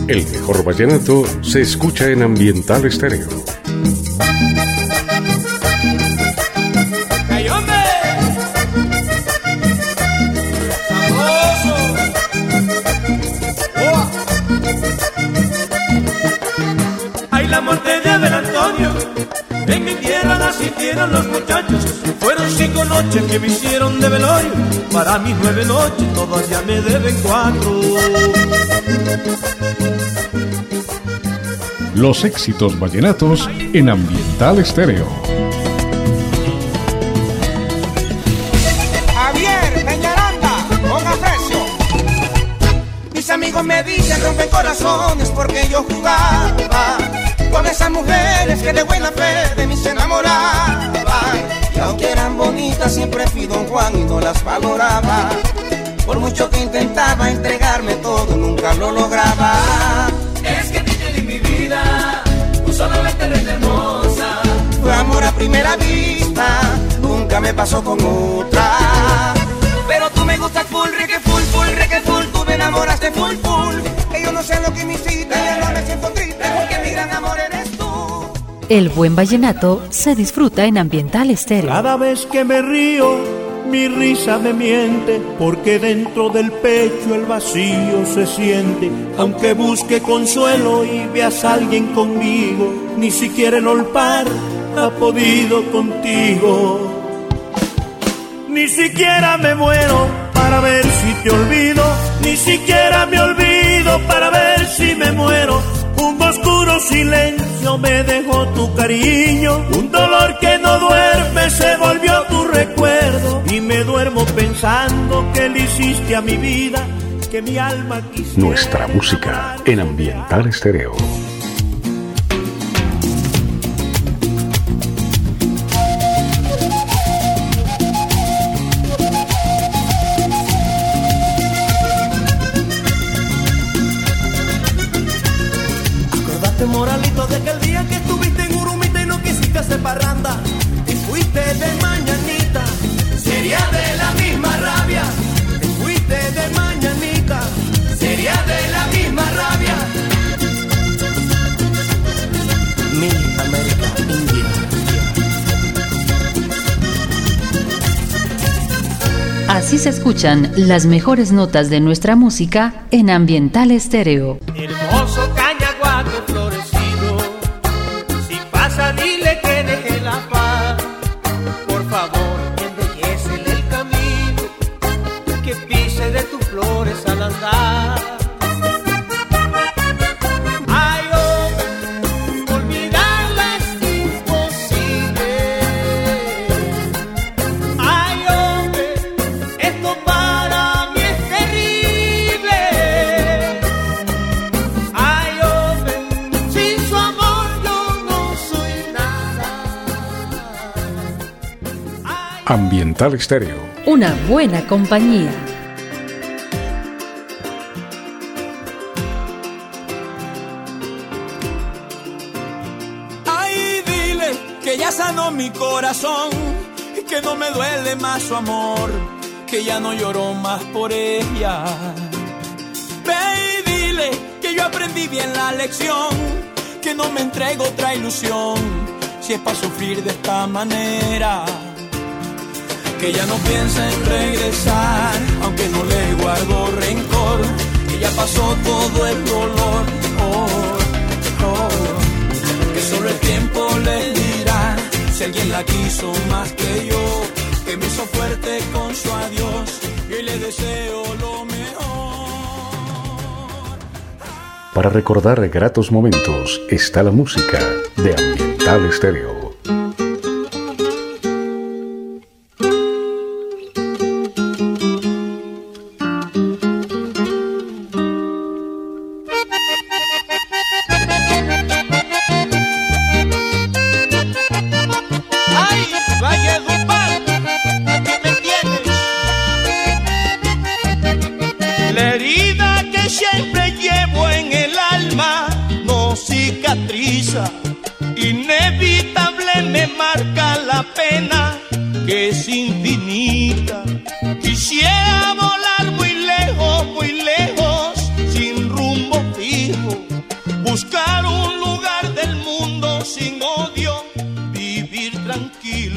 El mejor vallenato se escucha en Ambiental Estéreo. ¡Ay, hombre! ¡Sabroso! ¡Oh! ¡Ay, la muerte de Abel Antonio! En mi tierra la sintieron los muchachos. Fueron 5 noches que me hicieron de velorio. Para mis 9 noches todas ya me deben 4. Los éxitos vallenatos en Ambiental Estéreo. Javier Peñaranda, con aprecio. Mis amigos me dicen rompen corazones porque yo jugaba con esas mujeres que de buena fe de mí se enamoraban. Y aunque eran bonitas siempre fui Don Juan y no las valoraba. Por mucho que intentaba entregarme todo nunca lo lograba. Es que te di mi vida, tú solamente eres hermosa. Fue amor a primera vista, nunca me pasó con otra. Pero tú me gustas full, reggae full, tú me enamoraste full. Que yo no sé lo que me hiciste, ya no me siento triste porque mi gran amor eres tú. El buen vallenato se disfruta en Ambiental Estéreo. Cada vez que me río, mi risa me miente, porque dentro del pecho el vacío se siente. Aunque busque consuelo y veas a alguien conmigo, ni siquiera el olpar ha podido contigo. Ni siquiera me muero para ver si te olvido, ni siquiera me olvido para ver si me muero. Un oscuro silencio me dejó tu cariño, un dolor que no duerme se volvió tu recuerdo. Y me duermo pensando que le hiciste a mi vida, que mi alma quisiera. Nuestra música en Ambiental Estéreo. Moralito, de aquel día que estuviste en Urumita y no quisiste hacer parranda y fuiste de mañanita, sería de la misma rabia. Te fuiste de mañanita, sería de la misma rabia. Mi América India. Así se escuchan las mejores notas de nuestra música en Ambiental Estéreo. Hermoso cañaguate florecido, si pasa dile que deje la paz. Por favor, embellécele el camino, que pise de tus flores al andar. Ay, hombre, olvidarla es imposible. Ay, hombre, esto para mí es terrible. Ay, hombre, sin su amor yo no soy nada. Ay, Ambiental Estéreo. Una buena compañía. ay, dile que ya sanó mi corazón, que no me duele más su amor, que ya no lloro más por ella. Ve y dile que yo aprendí bien la lección, que no me entrego otra ilusión, si es para sufrir de esta manera. Que ya no piensa en regresar, aunque no le guardo rencor, que ya pasó todo el dolor. Que solo el tiempo le dirá si alguien la quiso más que yo, que me hizo fuerte con su adiós y hoy le deseo lo mejor. Para recordar gratos momentos está la música de Ambiental Estéreo. Ay, Valledupar, aquí me tienes. La herida que siempre llevo en el alma no cicatriza, inevitable me marca la pena que es infinita. Quisiera volar muy lejos, sin rumbo fijo, tranquilo